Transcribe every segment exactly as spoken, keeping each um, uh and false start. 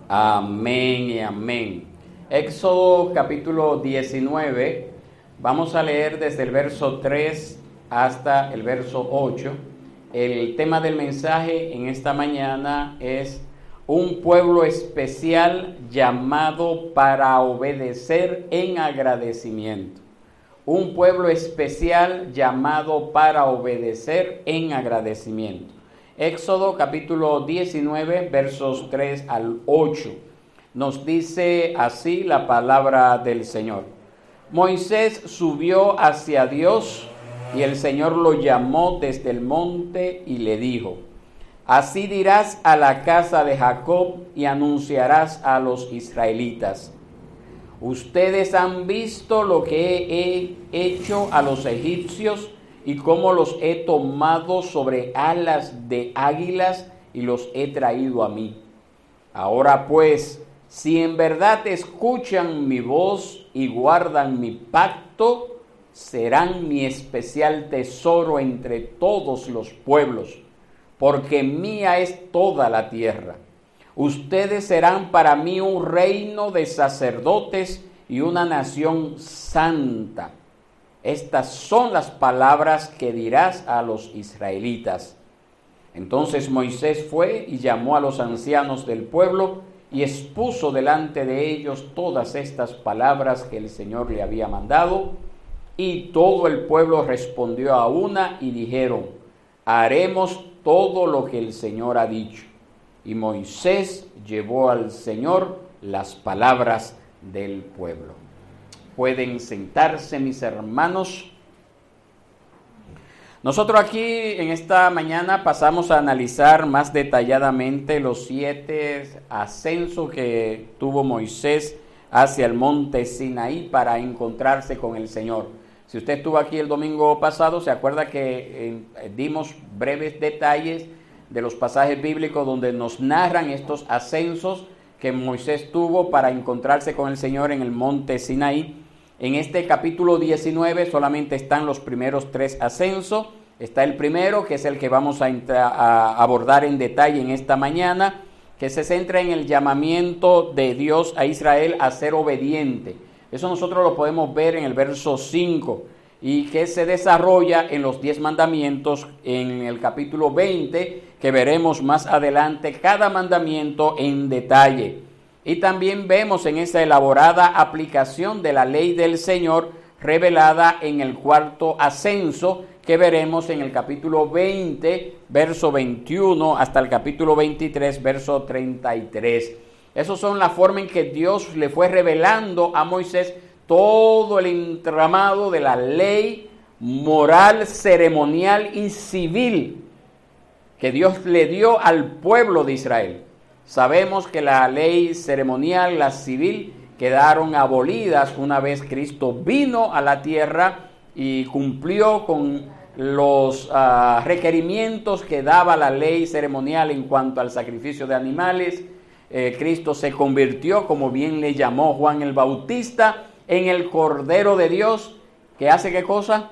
Amén y amén. Éxodo capítulo diecinueve, vamos a leer desde el verso tres hasta el verso ocho. El tema del mensaje en esta mañana es un pueblo especial llamado para obedecer en agradecimiento. Un pueblo especial llamado para obedecer en agradecimiento. Éxodo capítulo diecinueve, versos tres al ocho. Nos dice así la palabra del Señor. Moisés subió hacia Dios y el Señor lo llamó desde el monte y le dijo: así dirás a la casa de Jacob y anunciarás a los israelitas: ustedes han visto lo que he hecho a los egipcios y cómo los he tomado sobre alas de águilas y los he traído a mí. Ahora pues, si en verdad escuchan mi voz y guardan mi pacto, serán mi especial tesoro entre todos los pueblos, porque mía es toda la tierra. Ustedes serán para mí un reino de sacerdotes y una nación santa. Estas son las palabras que dirás a los israelitas. Entonces Moisés fue y llamó a los ancianos del pueblo y expuso delante de ellos todas estas palabras que el Señor le había mandado. Y todo el pueblo respondió a una y dijeron: haremos todo lo que el Señor ha dicho. Y Moisés llevó al Señor las palabras del pueblo. Pueden sentarse, mis hermanos. Nosotros aquí en esta mañana pasamos a analizar más detalladamente los siete ascensos que tuvo Moisés hacia el monte Sinaí para encontrarse con el Señor. Si usted estuvo aquí el domingo pasado, se acuerda que eh, dimos breves detalles de los pasajes bíblicos donde nos narran estos ascensos que Moisés tuvo para encontrarse con el Señor en el monte Sinaí. En este capítulo diecinueve solamente están los primeros tres ascensos. Está el primero, que es el que vamos a, a abordar en detalle en esta mañana, que se centra en el llamamiento de Dios a Israel a ser obediente. Eso nosotros lo podemos ver en el verso cinco, y que se desarrolla en los diez mandamientos en el capítulo veinte, que veremos más adelante cada mandamiento en detalle. Y también vemos en esa elaborada aplicación de la ley del Señor revelada en el cuarto ascenso, que veremos en el capítulo veinte, verso veintiuno, hasta el capítulo veintitrés, verso treinta y tres. Esas son la forma en que Dios le fue revelando a Moisés todo el entramado de la ley moral, ceremonial y civil que Dios le dio al pueblo de Israel. Sabemos que la ley ceremonial, la civil, quedaron abolidas una vez Cristo vino a la tierra y cumplió con los uh, requerimientos que daba la ley ceremonial en cuanto al sacrificio de animales. Eh, Cristo se convirtió, como bien le llamó Juan el Bautista, en el Cordero de Dios, que hace ¿qué cosa?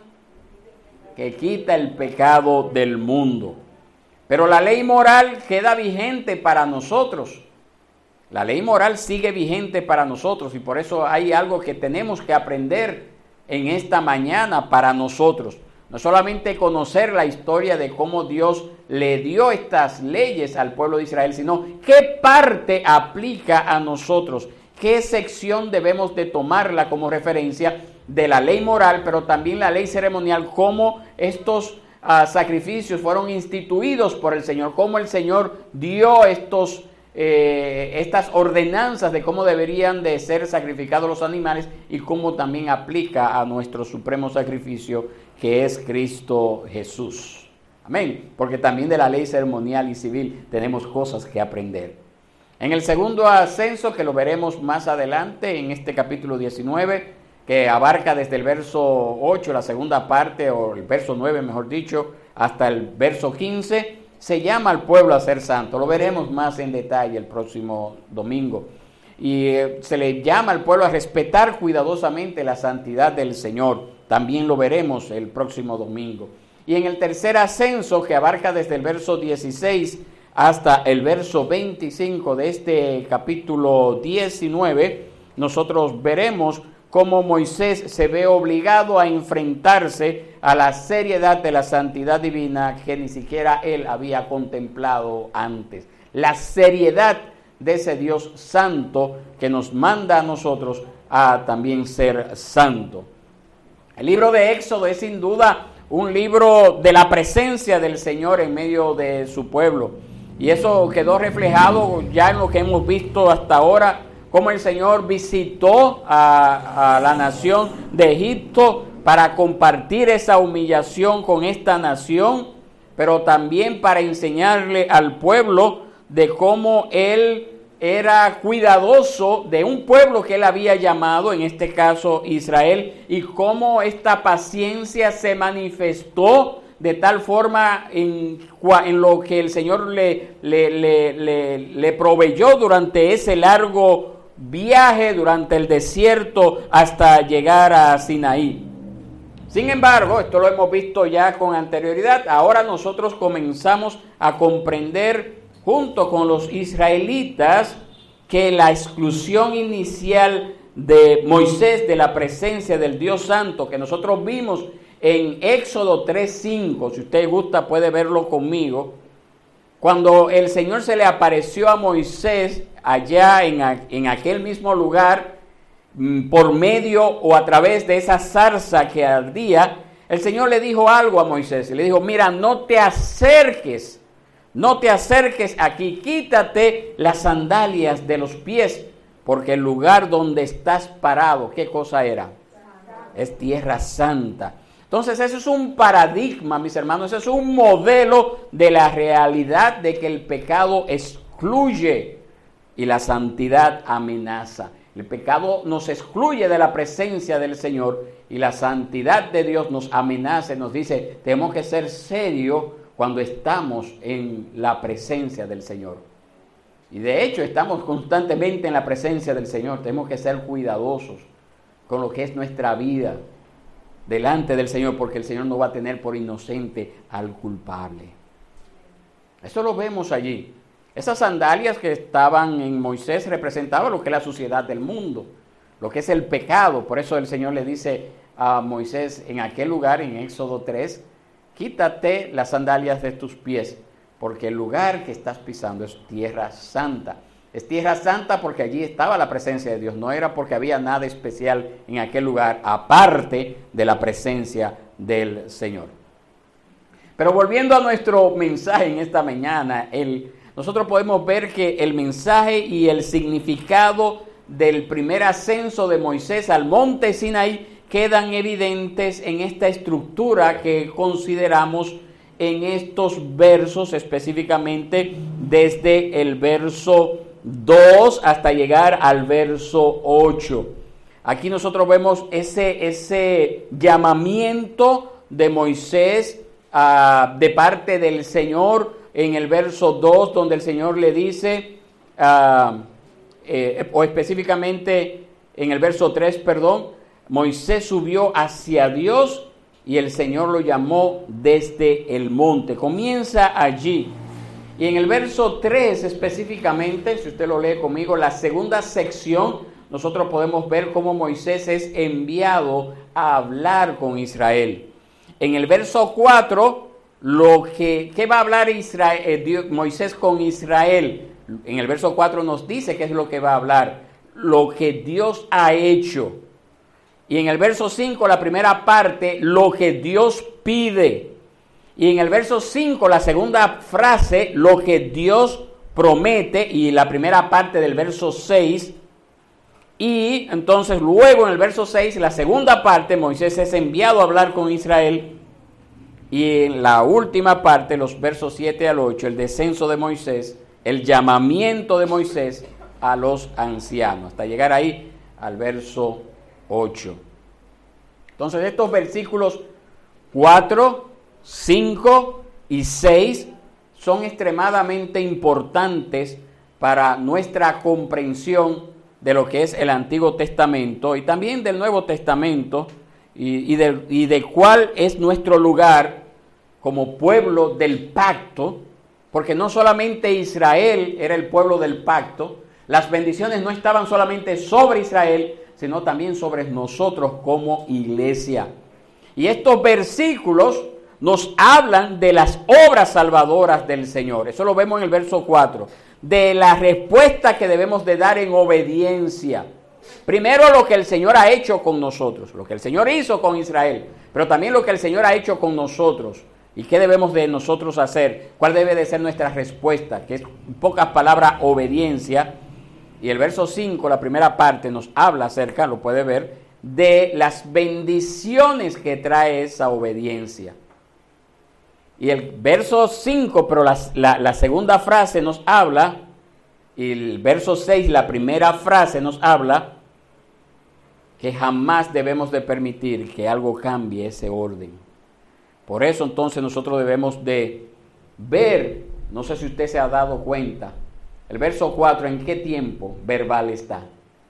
Que quita el pecado del mundo. Pero la ley moral queda vigente para nosotros. La ley moral sigue vigente para nosotros y por eso hay algo que tenemos que aprender en esta mañana para nosotros. No solamente conocer la historia de cómo Dios le dio estas leyes al pueblo de Israel, sino qué parte aplica a nosotros, qué sección debemos de tomarla como referencia de la ley moral, pero también la ley ceremonial, cómo estos Uh, sacrificios fueron instituidos por el Señor, cómo el Señor dio estos, eh, estas ordenanzas de cómo deberían de ser sacrificados los animales y cómo también aplica a nuestro supremo sacrificio, que es Cristo Jesús. Amén, porque también de la ley ceremonial y civil tenemos cosas que aprender. En el segundo ascenso, que lo veremos más adelante en este capítulo diecinueve, que abarca desde el verso ocho, la segunda parte, o el verso nueve, mejor dicho, hasta el verso quince, se llama al pueblo a ser santo. Lo veremos más en detalle el próximo domingo. Y eh, se le llama al pueblo a respetar cuidadosamente la santidad del Señor. También lo veremos el próximo domingo. Y en el tercer ascenso, que abarca desde el verso dieciséis hasta el verso veinticinco de este capítulo diecinueve, nosotros veremos cómo Moisés se ve obligado a enfrentarse a la seriedad de la santidad divina que ni siquiera él había contemplado antes. La seriedad de ese Dios santo que nos manda a nosotros a también ser santo. El libro de Éxodo es sin duda un libro de la presencia del Señor en medio de su pueblo. Y eso quedó reflejado ya en lo que hemos visto hasta ahora, cómo el Señor visitó a, a la nación de Egipto para compartir esa humillación con esta nación, pero también para enseñarle al pueblo de cómo Él era cuidadoso de un pueblo que Él había llamado, en este caso Israel, y cómo esta paciencia se manifestó de tal forma en, en lo que el Señor le, le, le, le, le proveyó durante ese largo viaje, durante el desierto, hasta llegar a Sinaí. Sin embargo, esto lo hemos visto ya con anterioridad, ahora nosotros comenzamos a comprender junto con los israelitas que la exclusión inicial de Moisés de la presencia del Dios Santo que nosotros vimos en Éxodo tres cinco, si usted gusta puede verlo conmigo, cuando el Señor se le apareció a Moisés allá en, en aquel mismo lugar, por medio o a través de esa zarza que ardía, el Señor le dijo algo a Moisés, y le dijo, mira, no te acerques, no te acerques aquí, quítate las sandalias de los pies, porque el lugar donde estás parado, ¿qué cosa era? Es tierra santa. Entonces eso es un paradigma, mis hermanos, eso es un modelo de la realidad de que el pecado excluye y la santidad amenaza. El pecado nos excluye de la presencia del Señor y la santidad de Dios nos amenaza, nos dice, tenemos que ser serios cuando estamos en la presencia del Señor. Y de hecho estamos constantemente en la presencia del Señor, tenemos que ser cuidadosos con lo que es nuestra vida delante del Señor, porque el Señor no va a tener por inocente al culpable. Eso lo vemos allí. Esas sandalias que estaban en Moisés representaban lo que es la suciedad del mundo, lo que es el pecado. Por eso el Señor le dice a Moisés en aquel lugar, en Éxodo tres, quítate las sandalias de tus pies, porque el lugar que estás pisando es tierra santa. Es tierra santa porque allí estaba la presencia de Dios, no era porque había nada especial en aquel lugar, aparte de la presencia del Señor. Pero volviendo a nuestro mensaje en esta mañana, el, nosotros podemos ver que el mensaje y el significado del primer ascenso de Moisés al monte Sinaí quedan evidentes en esta estructura que consideramos en estos versos, específicamente desde el verso dos hasta llegar al verso ocho. Aquí nosotros vemos ese, ese llamamiento de Moisés uh, de parte del Señor en el verso dos, donde el Señor le dice, uh, eh, o específicamente en el verso tres, perdón, Moisés subió hacia Dios y el Señor lo llamó desde el monte. Comienza allí. Y en el verso tres específicamente, si usted lo lee conmigo, la segunda sección, nosotros podemos ver cómo Moisés es enviado a hablar con Israel. En el verso cuatro, lo que, ¿qué va a hablar Israel, eh, Dios, Moisés con Israel? En el verso cuatro nos dice qué es lo que va a hablar, lo que Dios ha hecho. Y en el verso cinco, la primera parte, lo que Dios pide. Y en el verso cinco, la segunda frase, lo que Dios promete, y la primera parte del verso seis. Y entonces luego en el verso seis, la segunda parte, Moisés es enviado a hablar con Israel. Y en la última parte, los versos siete al ocho, el descenso de Moisés, el llamamiento de Moisés a los ancianos, hasta llegar ahí al verso ocho. Entonces estos versículos cuatro, cinco y seis son extremadamente importantes para nuestra comprensión de lo que es el Antiguo Testamento y también del Nuevo Testamento y, y, de, y de cuál es nuestro lugar como pueblo del pacto porque no solamente Israel era el pueblo del pacto, las bendiciones no estaban solamente sobre Israel, sino también sobre nosotros como iglesia. Y estos versículos nos hablan de las obras salvadoras del Señor. Eso lo vemos en el verso cuatro. De la respuesta que debemos de dar en obediencia. Primero lo que el Señor ha hecho con nosotros, lo que el Señor hizo con Israel, pero también lo que el Señor ha hecho con nosotros. ¿Y qué debemos de nosotros hacer? ¿Cuál debe de ser nuestra respuesta? Que es, en pocas palabras, obediencia. Y el verso cinco, la primera parte, nos habla acerca, lo puede ver, de las bendiciones que trae esa obediencia. Y el verso cinco, pero la, la, la segunda frase nos habla, y el verso seis, la primera frase nos habla, que jamás debemos de permitir que algo cambie ese orden. Por eso entonces nosotros debemos de ver, no sé si usted se ha dado cuenta, el verso cuatro, ¿en qué tiempo verbal está?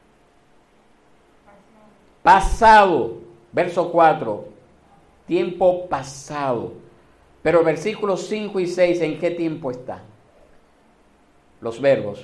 Pasado. Verso cuatro, tiempo pasado. Pero el versículo cinco y seis, ¿en qué tiempo está? Los verbos.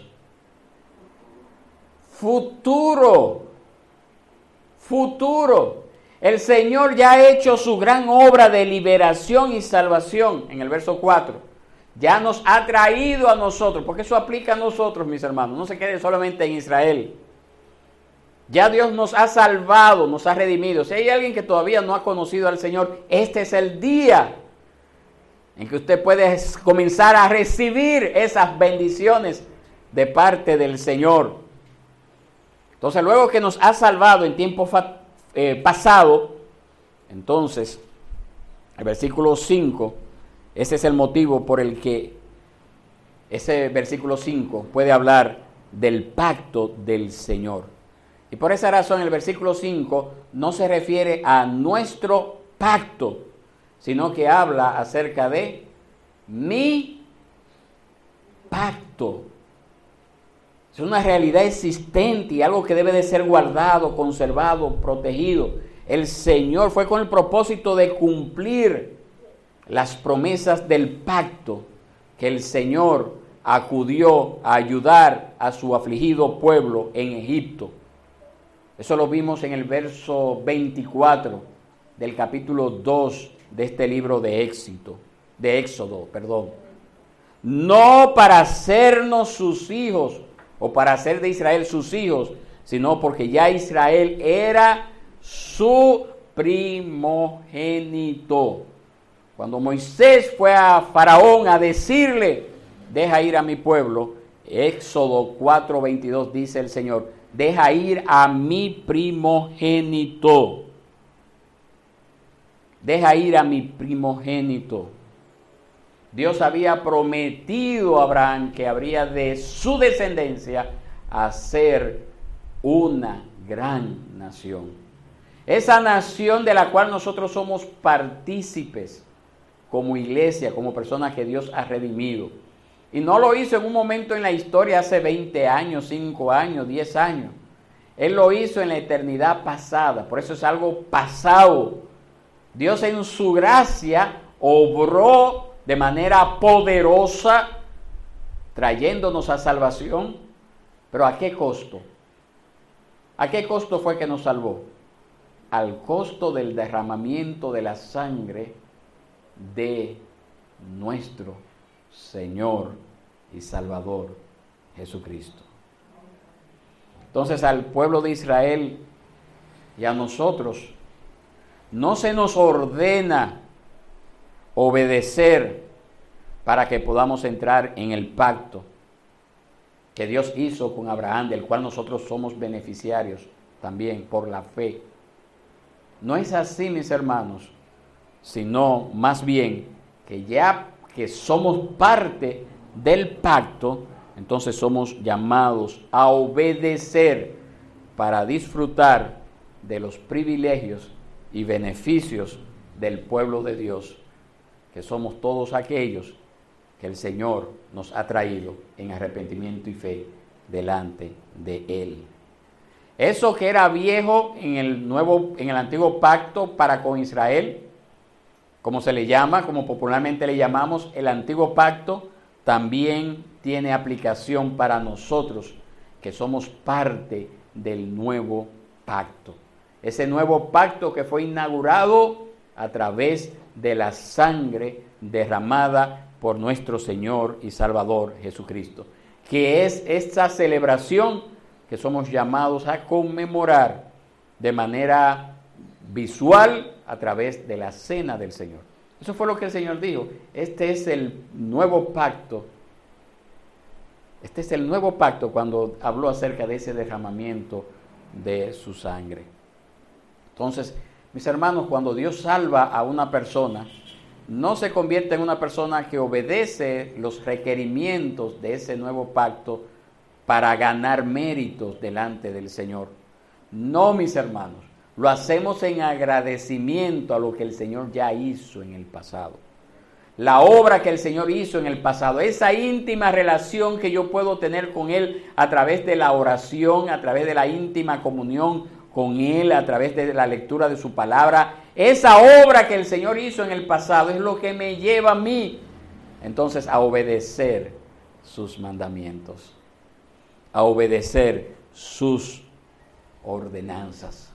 Futuro. Futuro. El Señor ya ha hecho su gran obra de liberación y salvación en el verso cuatro. Ya nos ha traído a nosotros, porque eso aplica a nosotros, mis hermanos. No se quede solamente en Israel. Ya Dios nos ha salvado, nos ha redimido. Si hay alguien que todavía no ha conocido al Señor, este es el día en que usted puede comenzar a recibir esas bendiciones de parte del Señor. Entonces, luego que nos ha salvado en tiempo fa- eh, pasado, entonces, el versículo cinco, ese es el motivo por el que ese versículo cinco puede hablar del pacto del Señor. Y por esa razón el versículo cinco no se refiere a nuestro pacto, sino que habla acerca de mi pacto. Es una realidad existente y algo que debe de ser guardado, conservado, protegido. El Señor fue con el propósito de cumplir las promesas del pacto que el Señor acudió a ayudar a su afligido pueblo en Egipto. Eso lo vimos en el verso veinticuatro del capítulo dos de este libro de Éxito, de Éxodo, perdón. No para hacernos sus hijos o para hacer de Israel sus hijos, sino porque ya Israel era su primogénito. Cuando Moisés fue a Faraón a decirle, deja ir a mi pueblo, Éxodo cuatro veintidós dice el Señor, deja ir a mi primogénito. Deja ir a mi primogénito. Dios había prometido a Abraham que habría de su descendencia hacer una gran nación. Esa nación de la cual nosotros somos partícipes como iglesia, como personas que Dios ha redimido. Y no lo hizo en un momento en la historia hace veinte años, cinco años, diez años. Él lo hizo en la eternidad pasada. Por eso es algo pasado. Dios en su gracia obró de manera poderosa, trayéndonos a salvación. Pero ¿a qué costo? ¿A qué costo fue que nos salvó? Al costo del derramamiento de la sangre de nuestro Señor y Salvador Jesucristo. Entonces al pueblo de Israel y a nosotros no se nos ordena obedecer para que podamos entrar en el pacto que Dios hizo con Abraham, del cual nosotros somos beneficiarios también por la fe. No es así, mis hermanos, sino más bien que ya que somos parte del pacto, entonces somos llamados a obedecer para disfrutar de los privilegios y beneficios del pueblo de Dios, que somos todos aquellos que el Señor nos ha traído en arrepentimiento y fe delante de Él. Eso que era viejo en el nuevo, en el antiguo pacto para con Israel, como se le llama, como popularmente le llamamos el antiguo pacto, también tiene aplicación para nosotros, que somos parte del nuevo pacto. Ese nuevo pacto que fue inaugurado a través de la sangre derramada por nuestro Señor y Salvador Jesucristo, que es esta celebración que somos llamados a conmemorar de manera visual a través de la cena del Señor. Eso fue lo que el Señor dijo. Este es el nuevo pacto. Este es el nuevo pacto cuando habló acerca de ese derramamiento de su sangre. Entonces, mis hermanos, cuando Dios salva a una persona, no se convierte en una persona que obedece los requerimientos de ese nuevo pacto para ganar méritos delante del Señor. No, mis hermanos, lo hacemos en agradecimiento a lo que el Señor ya hizo en el pasado. La obra que el Señor hizo en el pasado, esa íntima relación que yo puedo tener con Él a través de la oración, a través de la íntima comunión con Él, a través de la lectura de su palabra, esa obra que el Señor hizo en el pasado es lo que me lleva a mí, entonces, a obedecer sus mandamientos, a obedecer sus ordenanzas.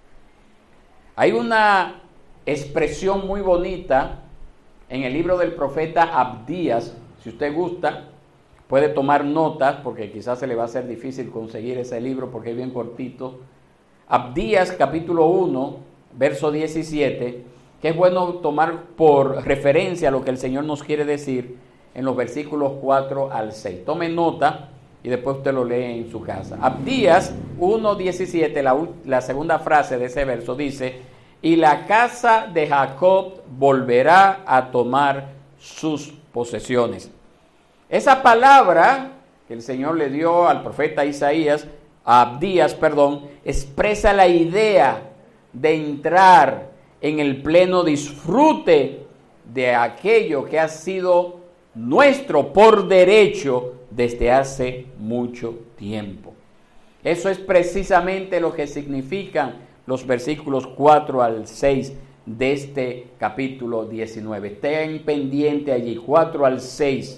Hay una expresión muy bonita en el libro del profeta Abdías. Si usted gusta, puede tomar notas, porque quizás se le va a hacer difícil conseguir ese libro porque es bien cortito. Abdías capítulo uno, verso diecisiete, que es bueno tomar por referencia a lo que el Señor nos quiere decir en los versículos cuatro al seis. Tome nota y después usted lo lee en su casa. Abdías uno diecisiete, la, la segunda frase de ese verso dice: y la casa de Jacob volverá a tomar sus posesiones. Esa palabra que el Señor le dio al profeta Isaías, a Abdías, perdón, expresa la idea de entrar en el pleno disfrute de aquello que ha sido nuestro por derecho desde hace mucho tiempo. Eso es precisamente lo que significan los versículos cuatro al seis de este capítulo diecinueve. Estén pendiente allí, cuatro al seis.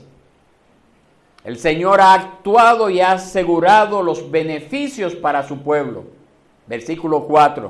El Señor ha actuado y ha asegurado los beneficios para su pueblo. Versículo cuatro.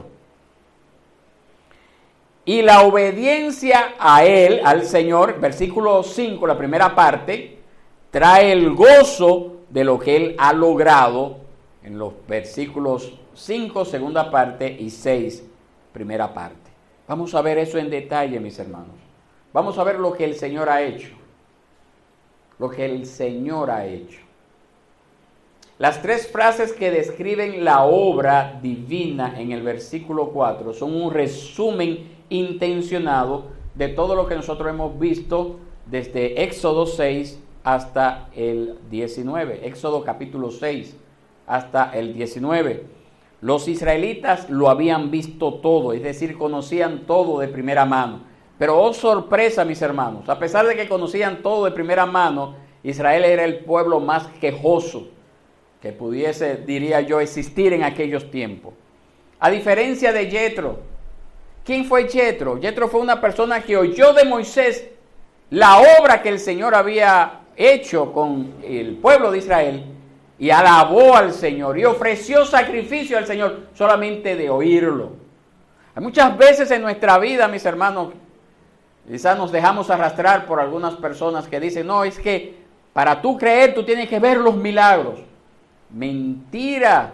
Y la obediencia a Él, al Señor, versículo cinco, la primera parte, trae el gozo de lo que Él ha logrado en los versículos cinco, segunda parte, y seis, primera parte. Vamos a ver eso en detalle, mis hermanos. Vamos a ver lo que el Señor ha hecho. Lo que el Señor ha hecho. Las tres frases que describen la obra divina en el versículo cuatro son un resumen intencionado de todo lo que nosotros hemos visto desde Éxodo seis hasta el diecinueve. Éxodo capítulo seis hasta el diecinueve. Los israelitas lo habían visto todo, es decir, conocían todo de primera mano. Pero oh sorpresa, mis hermanos, a pesar de que conocían todo de primera mano, Israel era el pueblo más quejoso que pudiese, diría yo, existir en aquellos tiempos. A diferencia de Yetro. ¿Quién fue Yetro? Yetro fue una persona que oyó de Moisés la obra que el Señor había hecho con el pueblo de Israel y alabó al Señor y ofreció sacrificio al Señor solamente de oírlo. Hay muchas veces en nuestra vida, mis hermanos, quizás nos dejamos arrastrar por algunas personas que dicen: no, es que para tú creer tú tienes que ver los milagros. Mentira.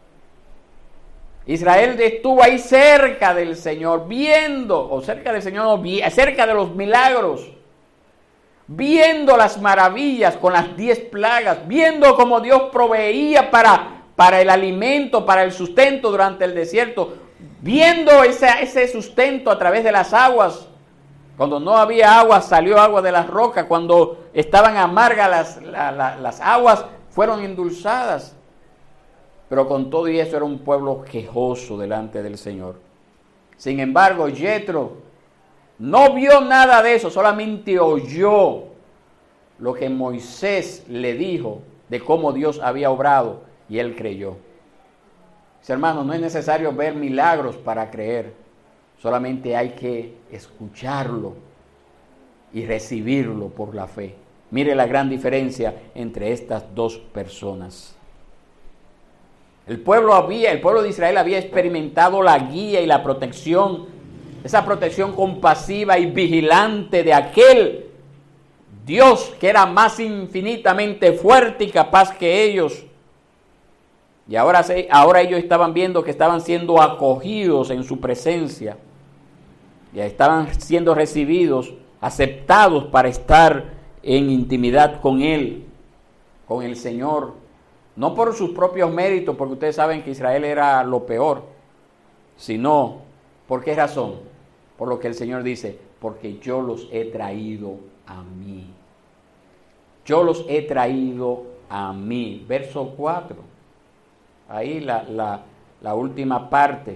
Israel estuvo ahí cerca del Señor, viendo, o cerca del Señor, no, cerca de los milagros, viendo las maravillas con las diez plagas, viendo cómo Dios proveía para, para el alimento, para el sustento durante el desierto, viendo ese, ese sustento a través de las aguas. Cuando no había agua, salió agua de las rocas. Cuando estaban amargas las, la, la, las aguas, fueron endulzadas. Pero con todo y eso era un pueblo quejoso delante del Señor. Sin embargo, Yetro no vio nada de eso, solamente oyó lo que Moisés le dijo de cómo Dios había obrado, y él creyó. Mis hermanos, no es necesario ver milagros para creer, solamente hay que escucharlo y recibirlo por la fe. Mire la gran diferencia entre estas dos personas. El pueblo había, el pueblo de Israel había experimentado la guía y la protección, esa protección compasiva y vigilante de aquel Dios que era más infinitamente fuerte y capaz que ellos. Y ahora, ahora ellos estaban viendo que estaban siendo acogidos en su presencia. Y estaban siendo recibidos, aceptados para estar en intimidad con Él, con el Señor. No por sus propios méritos, porque ustedes saben que Israel era lo peor, sino, ¿por qué razón? Por lo que el Señor dice, porque yo los he traído a mí. Yo los he traído a mí. Verso cuatro. Ahí la, la, la última parte.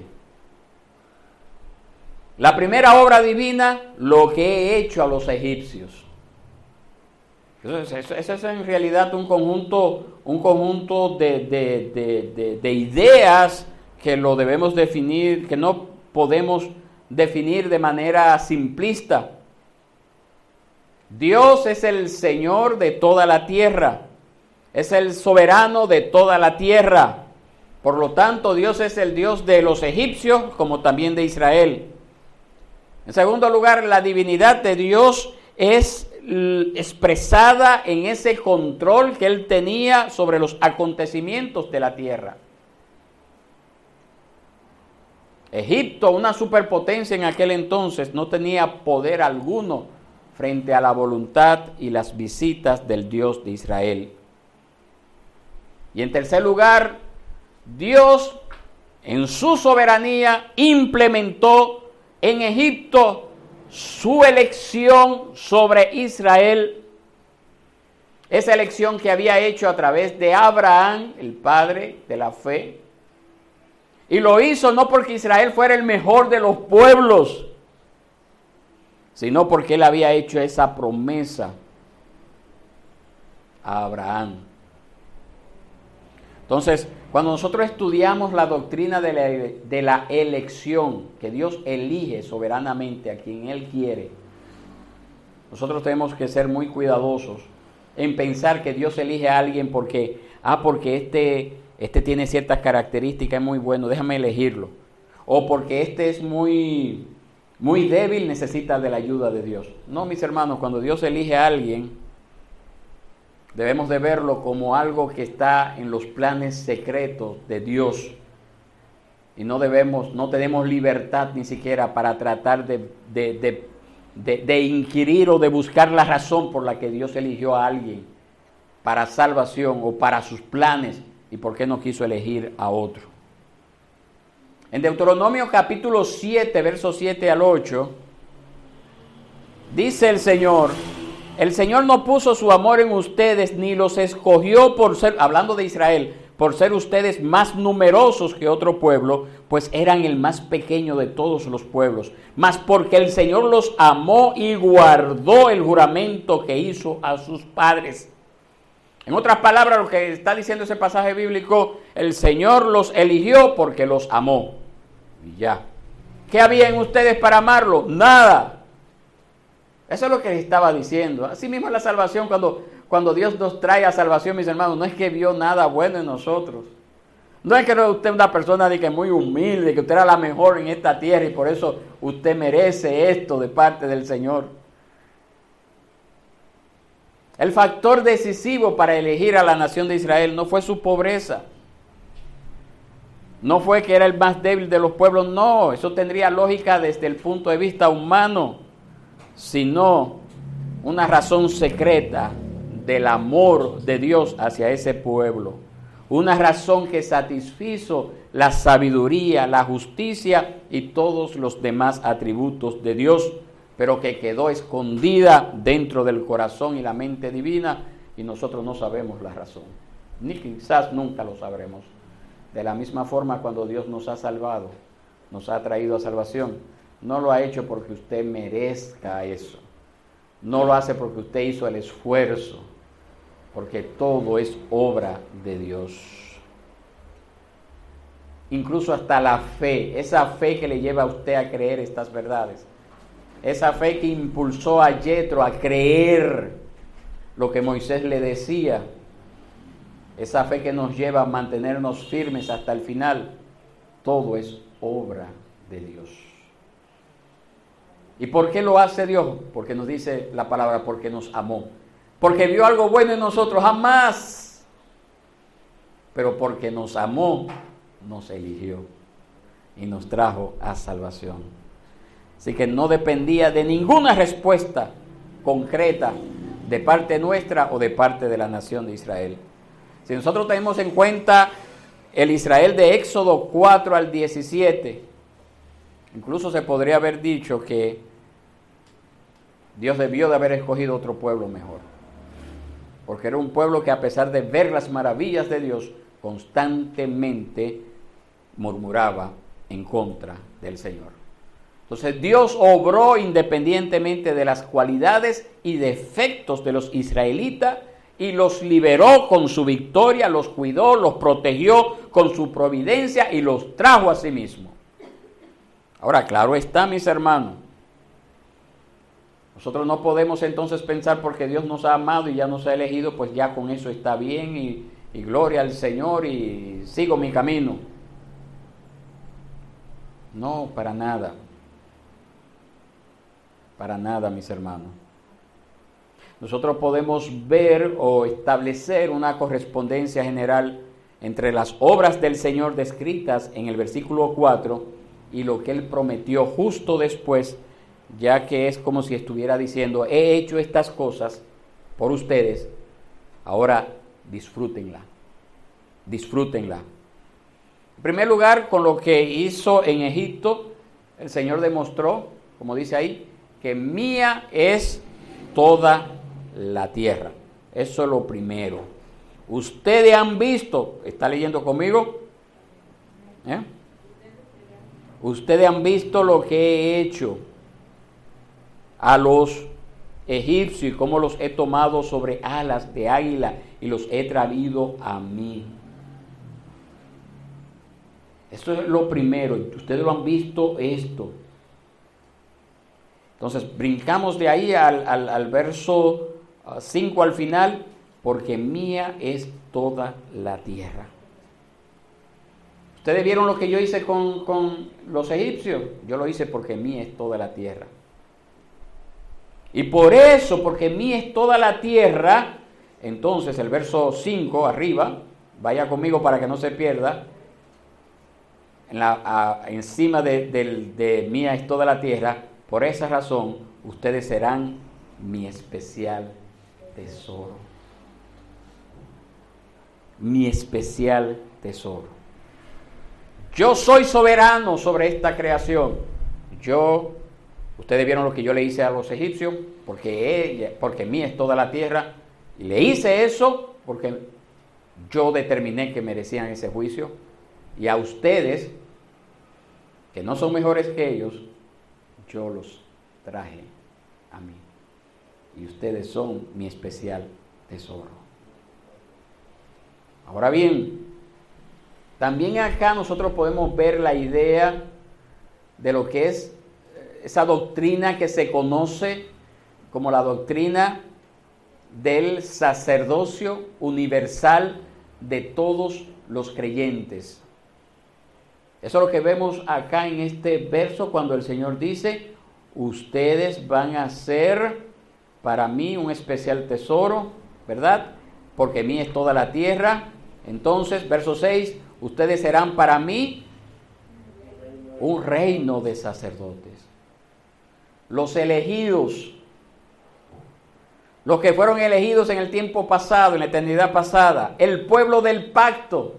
La primera obra divina, lo que he hecho a los egipcios. Eso, eso, eso es en realidad un conjunto, un conjunto de, de, de, de, de ideas que lo debemos definir, que no podemos definir de manera simplista. Dios es el Señor de toda la tierra, es el soberano de toda la tierra. Por lo tanto, Dios es el Dios de los egipcios como también de Israel. En segundo lugar, la divinidad de Dios es expresada en ese control que Él tenía sobre los acontecimientos de la tierra. Egipto, una superpotencia en aquel entonces, no tenía poder alguno frente a la voluntad y las visitas del Dios de Israel. Y en tercer lugar, Dios en su soberanía implementó en Egipto su elección sobre Israel, esa elección que había hecho a través de Abraham, el padre de la fe, y lo hizo no porque Israel fuera el mejor de los pueblos, sino porque él había hecho esa promesa a Abraham. Entonces, cuando nosotros estudiamos la doctrina de la, de la elección, que Dios elige soberanamente a quien Él quiere, nosotros tenemos que ser muy cuidadosos en pensar que Dios elige a alguien porque, ah, porque este, este tiene ciertas características, es muy bueno, déjame elegirlo. O porque este es muy, muy débil, necesita de la ayuda de Dios. No, mis hermanos, cuando Dios elige a alguien, debemos de verlo como algo que está en los planes secretos de Dios. Y no debemos, no tenemos libertad ni siquiera para tratar de, de, de, de, de inquirir o de buscar la razón por la que Dios eligió a alguien para salvación o para sus planes y por qué no quiso elegir a otro. En Deuteronomio capítulo siete, versos siete al ocho, dice el Señor: el Señor no puso su amor en ustedes, ni los escogió por ser, hablando de Israel, por ser ustedes más numerosos que otro pueblo, pues eran el más pequeño de todos los pueblos, mas porque el Señor los amó y guardó el juramento que hizo a sus padres. En otras palabras, lo que está diciendo ese pasaje bíblico, el Señor los eligió porque los amó. Y ya. ¿Qué había en ustedes para amarlo? Nada. Eso es lo que les estaba diciendo. Así mismo la salvación, cuando, cuando Dios nos trae a salvación, mis hermanos, no es que vio nada bueno en nosotros. No es que usted es una persona de que muy humilde, que usted era la mejor en esta tierra y por eso usted merece esto de parte del Señor. El factor decisivo para elegir a la nación de Israel no fue su pobreza. No fue que era el más débil de los pueblos, no. Eso tendría lógica desde el punto de vista humano, sino una razón secreta del amor de Dios hacia ese pueblo. Una razón que satisfizo la sabiduría, la justicia y todos los demás atributos de Dios, pero que quedó escondida dentro del corazón y la mente divina y nosotros no sabemos la razón, ni quizás nunca lo sabremos. De la misma forma, cuando Dios nos ha salvado, nos ha traído a salvación, no lo ha hecho porque usted merezca eso, no lo hace porque usted hizo el esfuerzo, porque todo es obra de Dios. Incluso hasta la fe, esa fe que le lleva a usted a creer estas verdades, esa fe que impulsó a Yetro a creer lo que Moisés le decía, esa fe que nos lleva a mantenernos firmes hasta el final, todo es obra de Dios. ¿Y por qué lo hace Dios? Porque nos dice la palabra, porque nos amó. Porque vio algo bueno en nosotros, jamás. Pero porque nos amó, nos eligió y nos trajo a salvación. Así que no dependía de ninguna respuesta concreta de parte nuestra o de parte de la nación de Israel. Si nosotros tenemos en cuenta el Israel de Éxodo cuatro al diecisiete, incluso se podría haber dicho que Dios debió de haber escogido otro pueblo mejor, porque era un pueblo que, a pesar de ver las maravillas de Dios, constantemente murmuraba en contra del Señor. Entonces Dios obró independientemente de las cualidades y defectos de los israelitas y los liberó con su victoria, los cuidó, los protegió con su providencia y los trajo a sí mismo. Ahora, claro está, mis hermanos, nosotros no podemos entonces pensar porque Dios nos ha amado y ya nos ha elegido, pues ya con eso está bien y, y gloria al Señor y sigo mi camino. No, para nada. Para nada, mis hermanos. Nosotros podemos ver o establecer una correspondencia general entre las obras del Señor descritas en el versículo cuatro y lo que Él prometió justo después, ya que es como si estuviera diciendo, he hecho estas cosas por ustedes, ahora disfrútenla, disfrútenla. En primer lugar, con lo que hizo en Egipto, el Señor demostró, como dice ahí, que mía es toda la tierra. Eso es lo primero. Ustedes han visto, ¿está leyendo conmigo? ¿Eh? Ustedes han visto lo que he hecho a los egipcios y cómo los he tomado sobre alas de águila y los he traído a mí. Eso es lo primero. Ustedes lo han visto esto. Entonces, brincamos de ahí al, al, al verso cinco al final, porque mía es toda la tierra. ¿Ustedes vieron lo que yo hice con, con los egipcios? Yo lo hice porque mía es toda la tierra. Y por eso, porque mía es toda la tierra, entonces el verso cinco arriba, vaya conmigo para que no se pierda, en la, a, encima de, de, de mía es toda la tierra, por esa razón ustedes serán mi especial tesoro. Mi especial tesoro. Yo soy soberano sobre esta creación. Yo, ustedes vieron lo que yo le hice a los egipcios, porque ella, porque mía es toda la tierra, y le hice eso porque yo determiné que merecían ese juicio, y a ustedes, que no son mejores que ellos, yo los traje a mí. Y ustedes son mi especial tesoro. Ahora bien, también acá nosotros podemos ver la idea de lo que es esa doctrina que se conoce como la doctrina del sacerdocio universal de todos los creyentes. Eso es lo que vemos acá en este verso cuando el Señor dice, ustedes van a ser para mí un especial tesoro, ¿verdad? Porque mí es toda la tierra. Entonces, verso seis, ustedes serán para mí un reino de sacerdotes. Los elegidos, los que fueron elegidos en el tiempo pasado, en la eternidad pasada, el pueblo del pacto,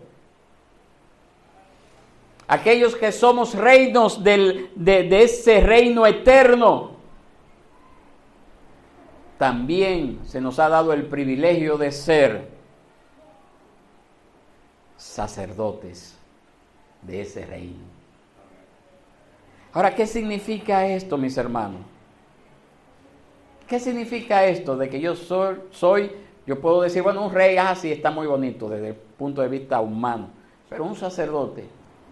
aquellos que somos reinos del, de, de ese reino eterno, también se nos ha dado el privilegio de ser sacerdotes de ese reino. Ahora, ¿qué significa esto, mis hermanos? ¿Qué significa esto de que yo soy, soy yo puedo decir, bueno, un rey, ah, sí, está muy bonito desde el punto de vista humano, pero un sacerdote,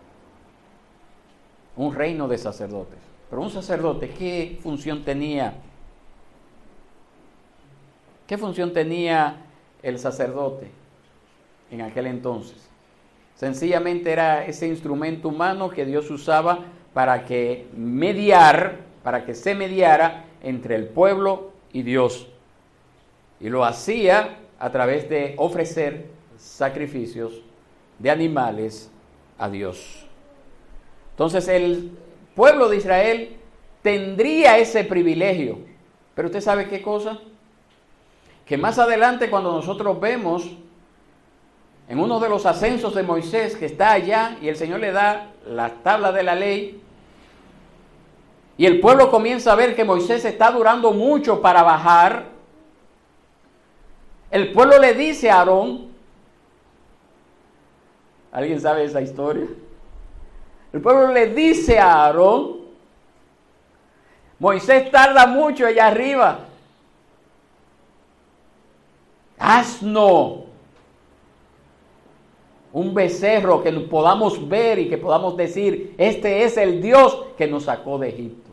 un reino de sacerdotes, pero un sacerdote, ¿qué función tenía? ¿Qué ¿Qué función tenía el sacerdote en aquel entonces? Sencillamente era ese instrumento humano que Dios usaba para que mediar, para que se mediara entre el pueblo y Dios. Y lo hacía a través de ofrecer sacrificios de animales a Dios. Entonces el pueblo de Israel tendría ese privilegio. Pero usted sabe qué cosa, que más adelante cuando nosotros vemos en uno de los ascensos de Moisés que está allá y el Señor le da las tablas de la ley y el pueblo comienza a ver que Moisés está durando mucho para bajar, el pueblo le dice a Aarón, ¿alguien sabe esa historia? El pueblo le dice a Aarón, Moisés tarda mucho allá arriba, haznos un becerro que podamos ver y que podamos decir, este es el Dios que nos sacó de Egipto.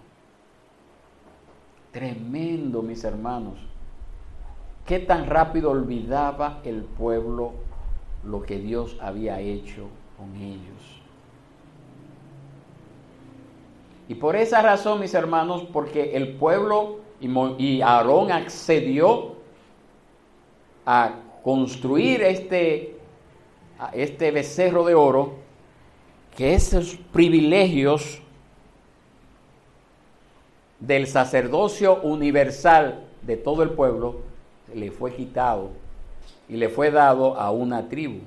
Tremendo, mis hermanos. Qué tan rápido olvidaba el pueblo lo que Dios había hecho con ellos. Y por esa razón, mis hermanos, porque el pueblo y Aarón accedió a construir este, este becerro de oro, que esos privilegios del sacerdocio universal de todo el pueblo le fue quitado y le fue dado a una tribu,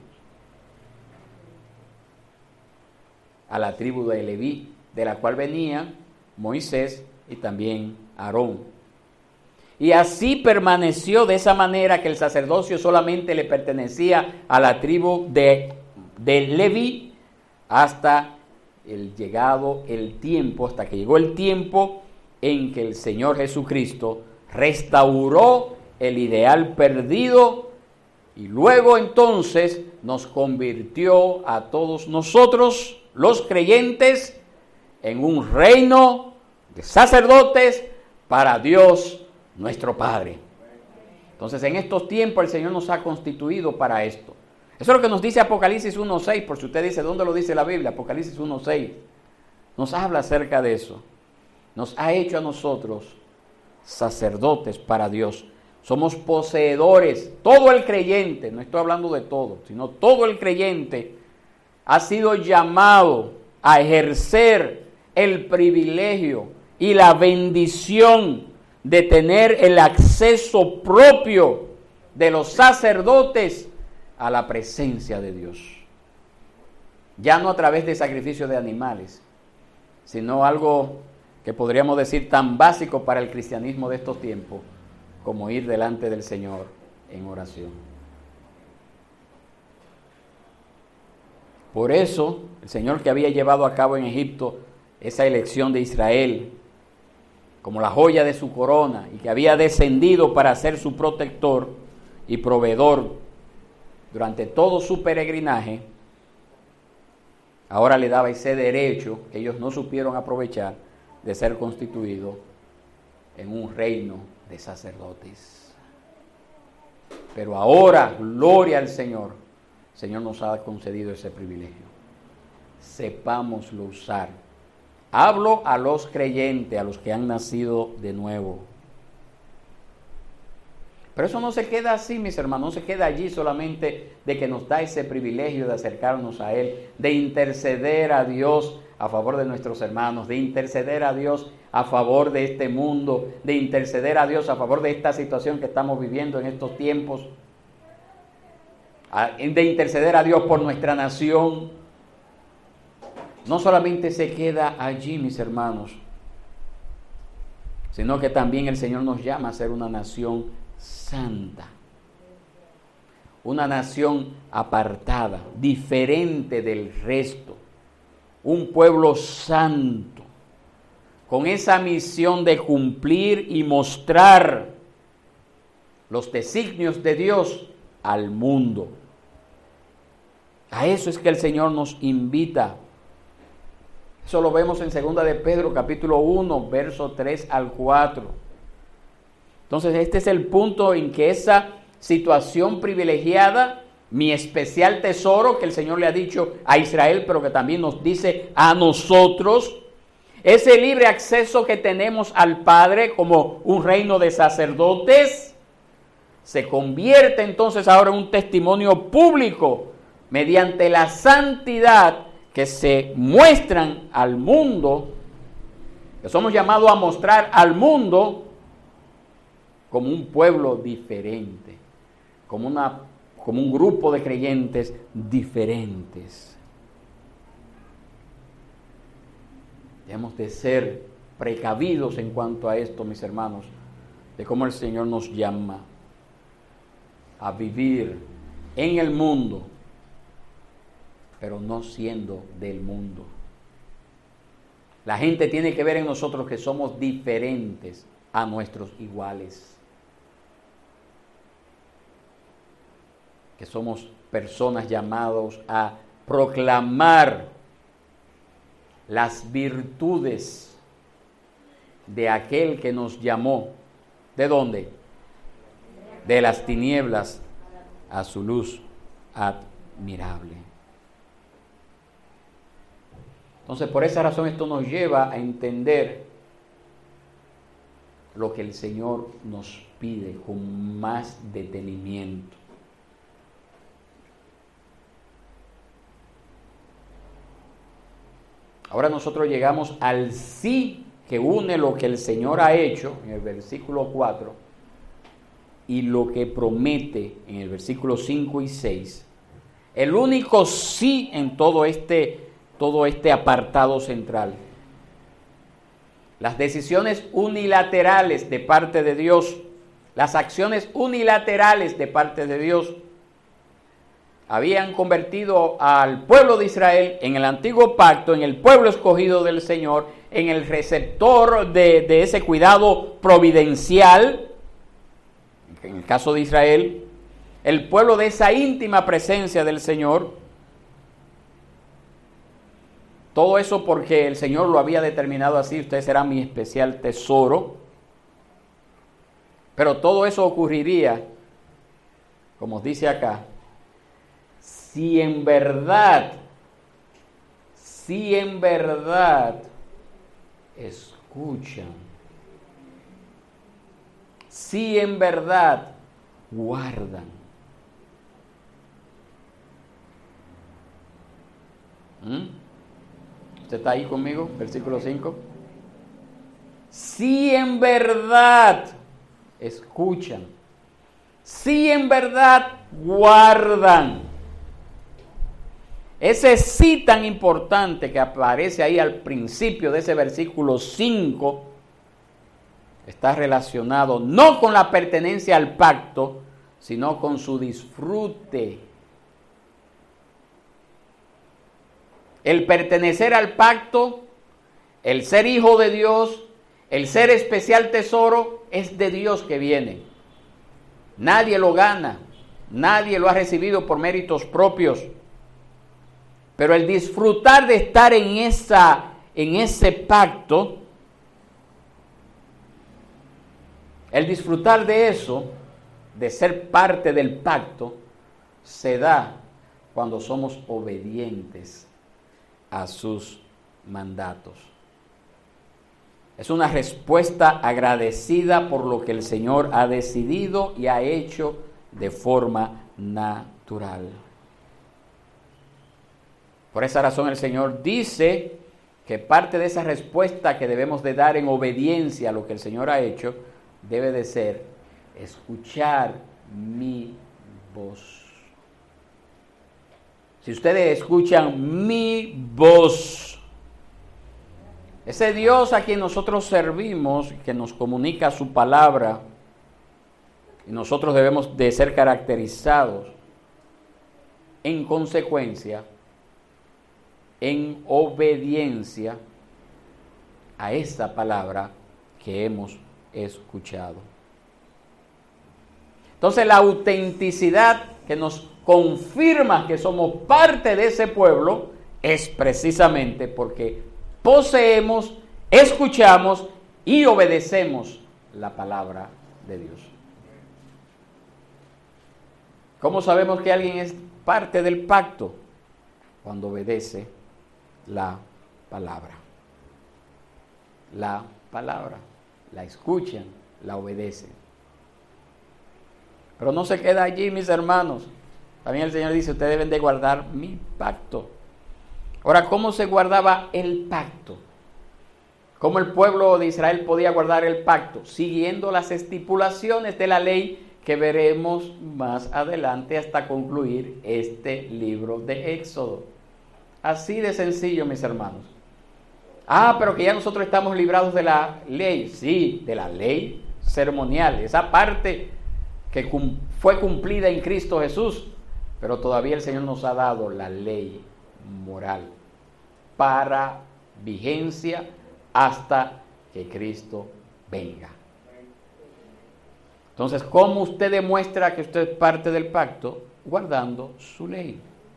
a la tribu de Leví, de la cual venía Moisés y también Aarón. Y así permaneció de esa manera que el sacerdocio solamente le pertenecía a la tribu de, de Leví hasta el llegado el tiempo, hasta que llegó el tiempo en que el Señor Jesucristo restauró el ideal perdido y luego entonces nos convirtió a todos nosotros, los creyentes, en un reino de sacerdotes para Dios nuestro Padre. Entonces en estos tiempos el Señor nos ha constituido para esto. Eso es lo que nos dice Apocalipsis uno seis, por si usted dice, ¿dónde lo dice la Biblia? Apocalipsis uno seis. Nos habla acerca de eso. Nos ha hecho a nosotros sacerdotes para Dios. Somos poseedores. Todo el creyente, no estoy hablando de todo, sino todo el creyente ha sido llamado a ejercer el privilegio y la bendición de tener el acceso propio de los sacerdotes a la presencia de Dios. Ya no a través de sacrificio de animales, sino algo que podríamos decir tan básico para el cristianismo de estos tiempos como ir delante del Señor en oración. Por eso, el Señor, que había llevado a cabo en Egipto esa elección de Israel como la joya de su corona y que había descendido para ser su protector y proveedor durante todo su peregrinaje, ahora le daba ese derecho que ellos no supieron aprovechar de ser constituido en un reino de sacerdotes. Pero ahora, gloria al Señor, el Señor nos ha concedido ese privilegio. Sepámoslo usar. Hablo a los creyentes, a los que han nacido de nuevo. Pero eso no se queda así, mis hermanos, no se queda allí solamente de que nos da ese privilegio de acercarnos a Él, de interceder a Dios a favor de nuestros hermanos, de interceder a Dios a favor de este mundo, de interceder a Dios a favor de esta situación que estamos viviendo en estos tiempos, de interceder a Dios por nuestra nación. No solamente se queda allí, mis hermanos, sino que también el Señor nos llama a ser una nación santa, una nación apartada, diferente del resto, un pueblo santo, con esa misión de cumplir y mostrar los designios de Dios al mundo. A eso es que el Señor nos invita. Eso lo vemos en segunda de Pedro, capítulo uno, verso tres al cuatro. Entonces este es el punto en que esa situación privilegiada, mi especial tesoro que el Señor le ha dicho a Israel, pero que también nos dice a nosotros, ese libre acceso que tenemos al Padre como un reino de sacerdotes, se convierte entonces ahora en un testimonio público mediante la santidad que se muestran al mundo, que somos llamados a mostrar al mundo como un pueblo diferente, como, una, como un grupo de creyentes diferentes. Debemos de ser precavidos en cuanto a esto, mis hermanos, de cómo el Señor nos llama a vivir en el mundo, pero no siendo del mundo. La gente tiene que ver en nosotros que somos diferentes a nuestros iguales, que somos personas llamados a proclamar las virtudes de aquel que nos llamó. ¿De dónde? De las tinieblas a su luz admirable. Entonces, por esa razón esto nos lleva a entender lo que el Señor nos pide con más detenimiento. Ahora nosotros llegamos al sí que une lo que el Señor ha hecho en el versículo cuatro y lo que promete en el versículo cinco y seis. El único sí en todo este, todo este apartado central. Las decisiones unilaterales de parte de Dios, las acciones unilaterales de parte de Dios, habían convertido al pueblo de Israel en el antiguo pacto, en el pueblo escogido del Señor, en el receptor de, de ese cuidado providencial, en el caso de Israel, el pueblo de esa íntima presencia del Señor. Todo eso porque el Señor lo había determinado así: ustedes serán mi especial tesoro. Pero todo eso ocurriría, como dice acá, si en verdad, si en verdad escuchan, si en verdad guardan. ¿Mm? ¿Usted está ahí conmigo? Versículo cinco. Si en verdad escuchan, si en verdad guardan. Ese sí tan importante que aparece ahí al principio de ese versículo cinco está relacionado no con la pertenencia al pacto, sino con su disfrute. El pertenecer al pacto, el ser hijo de Dios, el ser especial tesoro, es de Dios que viene. Nadie lo gana, nadie lo ha recibido por méritos propios. Pero el disfrutar de estar en, esa, en ese pacto, el disfrutar de eso, de ser parte del pacto, se da cuando somos obedientes a sus mandatos. Es una respuesta agradecida por lo que el Señor ha decidido y ha hecho de forma natural. Por esa razón el Señor dice que parte de esa respuesta que debemos de dar en obediencia a lo que el Señor ha hecho debe de ser escuchar mi voz. Si ustedes escuchan mi voz, ese Dios a quien nosotros servimos, que nos comunica su palabra, y nosotros debemos de ser caracterizados en consecuencia, en obediencia a esta palabra que hemos escuchado. Entonces la autenticidad que nos confirma que somos parte de ese pueblo es precisamente porque poseemos, escuchamos y obedecemos la palabra de Dios. ¿Cómo sabemos que alguien es parte del pacto? Cuando obedece la palabra. La palabra. La escuchan, la obedecen. Pero no se queda allí, mis hermanos. También el Señor dice, ustedes deben de guardar mi pacto. Ahora, ¿cómo se guardaba el pacto? ¿Cómo el pueblo de Israel podía guardar el pacto? Siguiendo las estipulaciones de la ley que veremos más adelante hasta concluir este libro de Éxodo. Así de sencillo, mis hermanos. Ah, pero que ya nosotros estamos librados de la ley. Sí, de la ley ceremonial. Esa parte que cum- fue cumplida en Cristo Jesús. Pero todavía el Señor nos ha dado la ley moral para vigencia hasta que Cristo venga. Entonces, ¿cómo usted demuestra que usted es parte del pacto? Guardando su ley.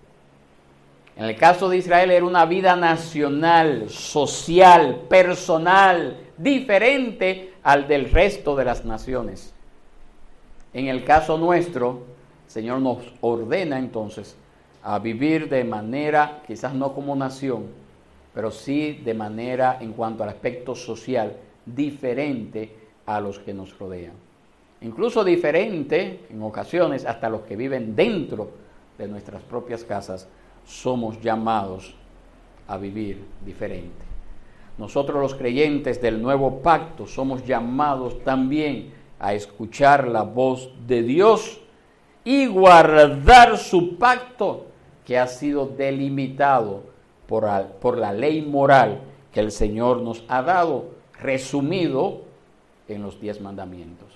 En el caso de Israel era una vida nacional, social, personal, diferente al del resto de las naciones. En el caso nuestro, el Señor nos ordena entonces a vivir de manera, quizás no como nación, pero sí de manera en cuanto al aspecto social, diferente a los que nos rodean. Incluso diferente, en ocasiones, hasta los que viven dentro de nuestras propias casas, somos llamados a vivir diferente. Nosotros los creyentes del nuevo pacto somos llamados también a escuchar la voz de Dios y guardar su pacto que ha sido delimitado por, por la ley moral que el Señor nos ha dado, resumido en los diez mandamientos.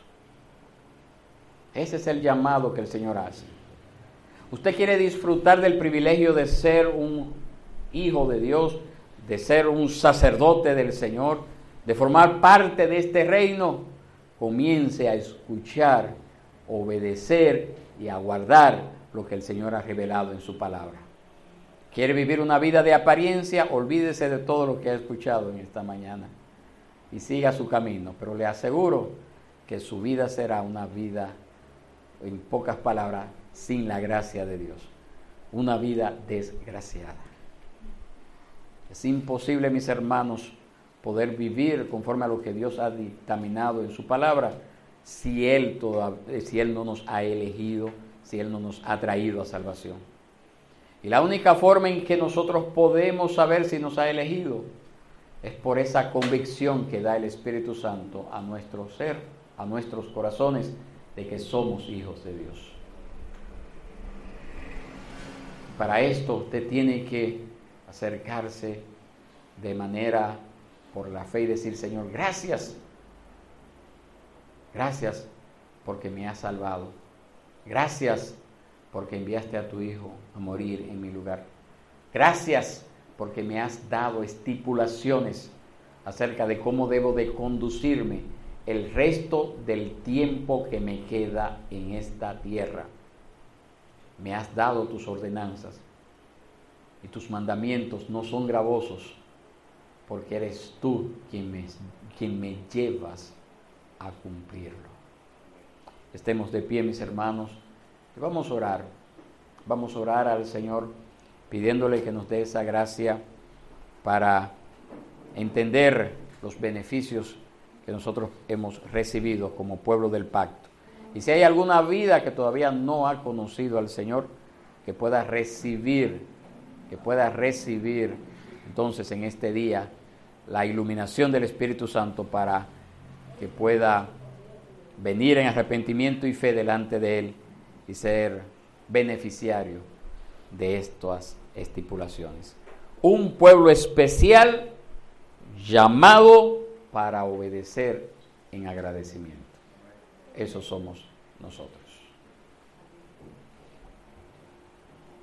Ese es el llamado que el Señor hace. Usted quiere disfrutar del privilegio de ser un hijo de Dios, de ser un sacerdote del Señor, de formar parte de este reino. Comience a escuchar, obedecer y a guardar lo que el Señor ha revelado en su palabra. ¿Quiere vivir una vida de apariencia? Olvídese de todo lo que ha escuchado en esta mañana y siga su camino. Pero le aseguro que su vida será una vida, en pocas palabras, sin la gracia de Dios. Una vida desgraciada. Es imposible, mis hermanos, poder vivir conforme a lo que Dios ha dictaminado en su palabra si Él, toda, si Él no nos ha elegido, si Él no nos ha traído a salvación. Y la única forma en que nosotros podemos saber si nos ha elegido es por esa convicción que da el Espíritu Santo a nuestro ser, a nuestros corazones, de que somos hijos de Dios. Para esto usted tiene que acercarse de manera por la fe y decir, Señor, gracias. Gracias porque me has salvado. Gracias porque enviaste a tu Hijo a morir en mi lugar. Gracias porque me has dado estipulaciones acerca de cómo debo de conducirme el resto del tiempo que me queda en esta tierra. Me has dado tus ordenanzas y tus mandamientos no son gravosos porque eres tú quien me, quien me llevas a cumplirlo. Estemos de pie, mis hermanos, y vamos a orar. Vamos a orar al Señor pidiéndole que nos dé esa gracia para entender los beneficios que nosotros hemos recibido como pueblo del pacto. Y si hay alguna vida que todavía no ha conocido al Señor, que pueda recibir, que pueda recibir entonces en este día la iluminación del Espíritu Santo para que pueda venir en arrepentimiento y fe delante de Él y ser beneficiario de estas estipulaciones. Un pueblo especial llamado para obedecer en agradecimiento. Eso somos nosotros.